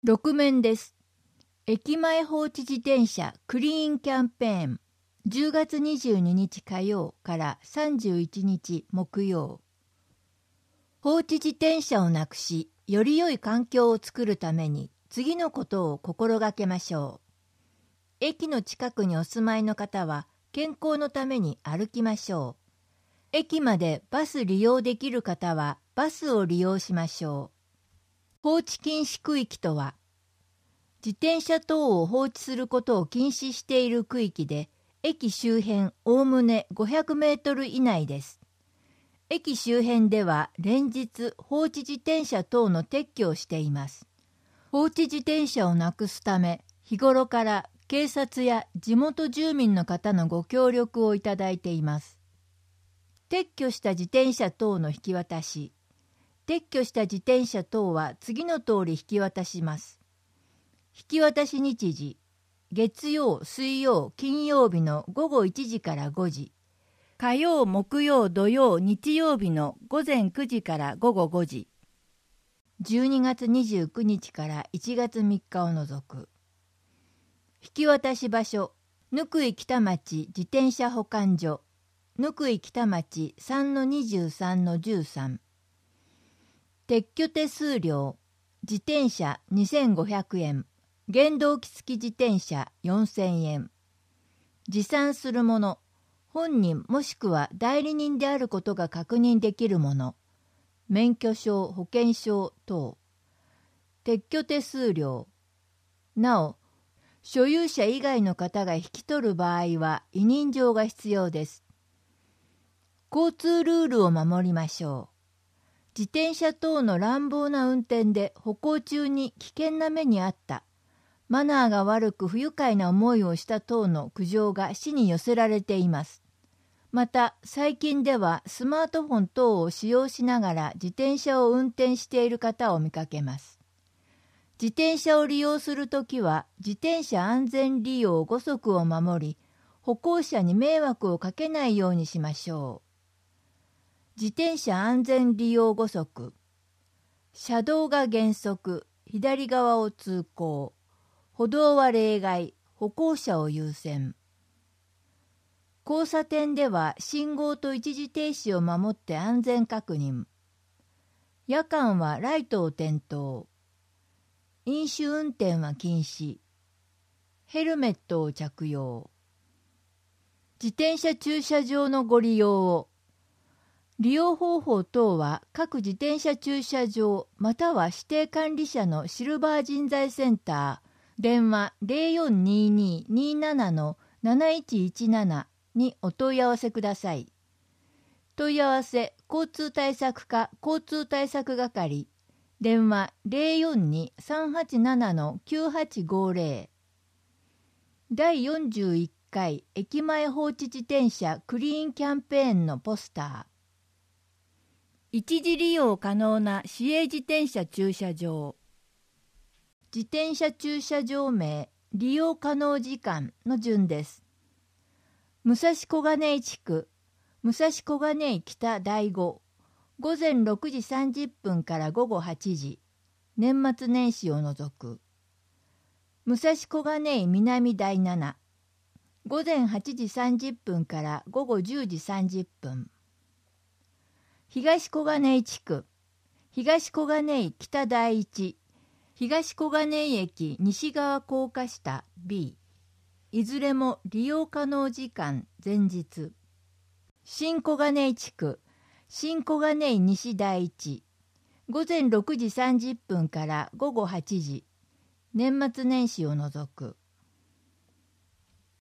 6面です。駅前放置自転車クリーンキャンペーン10月22日火曜から31日木曜。放置自転車をなくし、より良い環境を作るために次のことを心がけましょう。駅の近くにお住まいの方は健康のために歩きましょう。駅までバス利用できる方はバスを利用しましょう。放置禁止区域とは、自転車等を放置することを禁止している区域で、駅周辺おおむね500メートル以内です。駅周辺では連日放置自転車等の撤去をしています。放置自転車をなくすため、日頃から警察や地元住民の方のご協力をいただいています。撤去した自転車等の引き渡し。撤去した自転車等は次の通り引き渡します。引き渡し日時、月曜、水曜、金曜日の午後1時から5時、火曜、木曜、土曜、日曜日の午前9時から午後5時、12月29日から1月3日を除く。引き渡し場所、ぬくい北町自転車保管所、ぬくい北町 3-23-13。撤去手数料、自転車2500円、原動機付き自転車4000円。持参するもの、本人もしくは代理人であることが確認できるもの、免許証、保険証等。撤去手数料。なお、所有者以外の方が引き取る場合は委任状が必要です。交通ルールを守りましょう。自転車等の乱暴な運転で歩行中に危険な目にあった、マナーが悪く不愉快な思いをした等の苦情が市に寄せられています。また、最近ではスマートフォン等を使用しながら自転車を運転している方を見かけます。自転車を利用するときは、自転車安全利用5則を守り、歩行者に迷惑をかけないようにしましょう。自転車安全利用5則。車道が原則、左側を通行。歩道は例外、歩行者を優先。交差点では信号と一時停止を守って安全確認。夜間はライトを点灯。飲酒運転は禁止。ヘルメットを着用。自転車駐車場のご利用を。利用方法等は各自転車駐車場または指定管理者のシルバー人材センター、電話 042227-7117 にお問い合わせください。問い合わせ交通対策課交通対策係、電話 042-387-9850。第41回駅前放置自転車クリーンキャンペーンのポスター。一時利用可能な市営自転車駐車場。自転車駐車場名、利用可能時間の順です。武蔵小金井地区、武蔵小金井北第5、午前6時30分から午後8時、年末年始を除く。武蔵小金井南第7、午前8時30分から午後10時30分。東小金井地区、東小金井北第一、東小金井駅西側高架下 B、いずれも利用可能時間前日。新小金井地区、新小金井西第一、午前6時30分から午後8時、年末年始を除く。